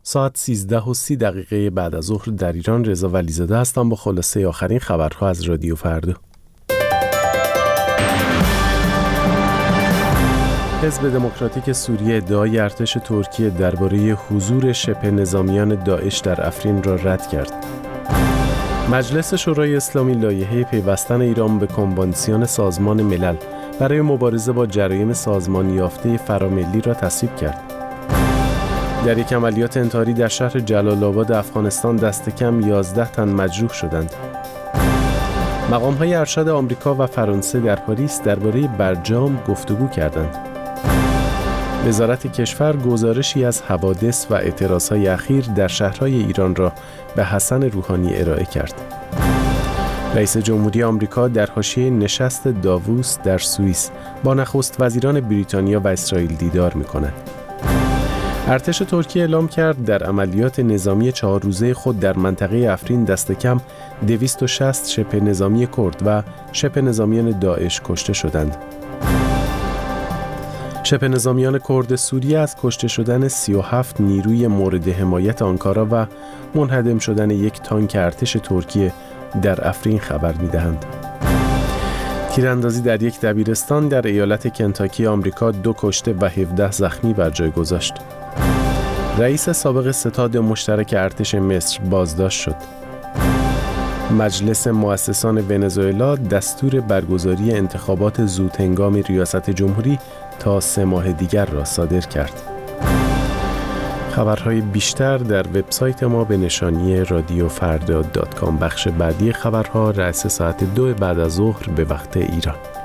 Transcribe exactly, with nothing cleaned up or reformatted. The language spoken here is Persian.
ساعت سیزده و سی دقیقه بعد از ظهر در ایران. رضا ولیزاده هستم با خلاصه آخرین خبرها از رادیو فردا. حزب دموکراتیک سوریه ادعای ارتش ترکیه درباره حضور شبه نظامیان داعش در افرین را رد کرد. مجلس شورای اسلامی لایحه پیوستن ایران به کنوانسیون سازمان ملل برای مبارزه با جرایم سازمانی یافته فراملی را تصویب کرد. در یک عملیات انتحاری در شهر جلال آباد افغانستان دست کم یازده تن مجروح شدند. مقام‌های ارشد آمریکا و فرانسه در پاریس درباره برجام گفتگو کردند. وزارت کشور گزارشی از حوادث و اعتراضهای اخیر در شهرهای ایران را به حسن روحانی ارائه کرد. رئیس جمهوری آمریکا در حاشیه نشست داووس در سوئیس با نخست وزیران بریتانیا و اسرائیل دیدار می‌کند. ارتش ترکیه اعلام کرد در عملیات نظامی چهار روزه خود در منطقه افرین دست کم دویست و شصت شبه نظامی کرد و شبه نظامیان داعش کشته شدند. شبه نظامیان کرد سوریه از کشته شدن سی و هفت نیروی مورد حمایت آنکارا و منهدم شدن یک تانک ارتش ترکیه در افرین خبر می‌دهند. تیراندازی در یک دبیرستان در ایالت کنتاکی آمریکا دو کشته و هفده زخمی بر جای گذاشت. رئیس سابق ستاد مشترک ارتش مصر بازداشت شد. مجلس مؤسسان ونزوئلا دستور برگزاری انتخابات زودهنگام ریاست جمهوری تا سه ماه دیگر را صادر کرد. خبرهای بیشتر در وبسایت ما به نشانی رادیو فردا دات کام. بخش بعدی خبرها رأس ساعت دو بعد از ظهر به وقت ایران.